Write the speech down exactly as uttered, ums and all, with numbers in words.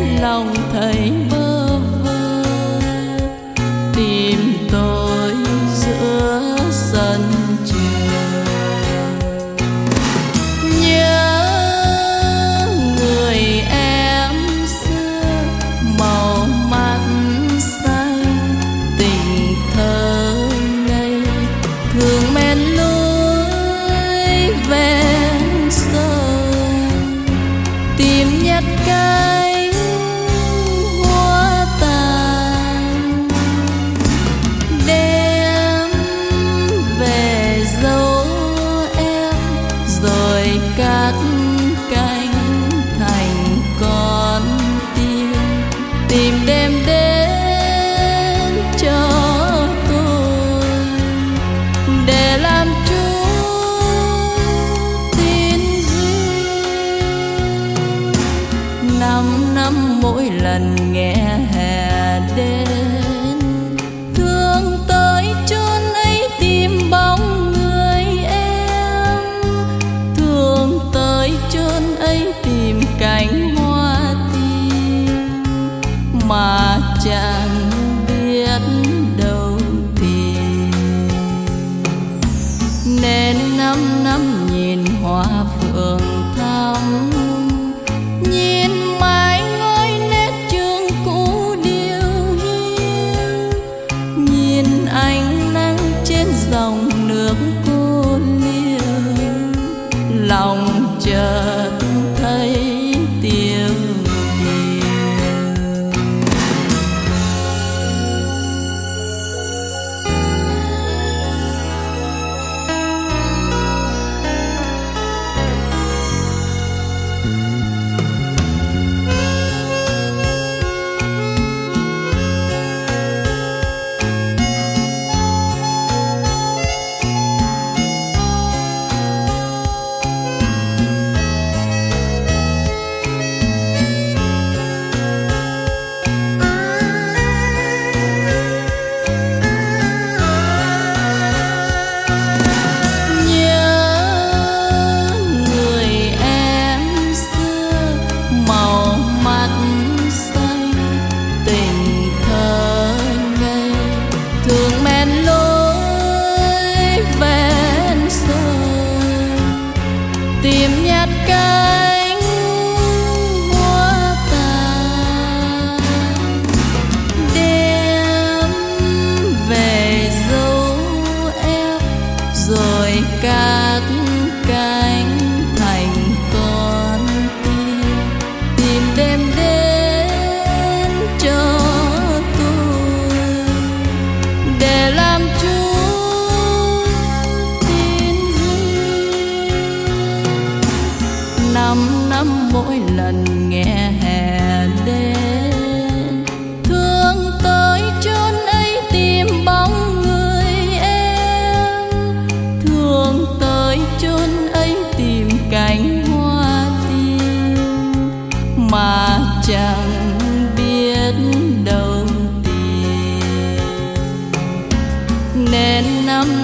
lòng thấy bơ vơ, tìm tôi giữa sân trường. Nhớ người em xưa màu mắt xanh, tình thơ ngây thường men lối ven sông, tìm nhặt cánh hoa tàn đem về dấu em, rồi cắt cánh thành con tim, tìm đêm đến cho tôi để làm chung tin duyên. Năm năm mỗi lần nghe hè đến, thương tới chốn ấy tìm bóng người em, thương tới chốn ấy tìm cánh hoa tim mà chẳng biết đâu tìm. Nên năm năm nhìn hoa phượng thắm, nhìn mãi ngói nét trường cũ điêu hiu, nhìn ánh nắng trên dòng nước cô liêu, lòng chợt thấy tiêu điều. Tìm nhặt cánh hoa tàn đem về dấu em, rồi cắt cánh thành con tim, tìm đêm đến cho tôi để làm chung tin duyên. Năm năm mỗi lần nghe hè đến, thương tới chốn ấy tìm bóng người em, thương tới chốn ấy tìm cánh hoa tim mà chẳng biết đâu tìm. Nên năm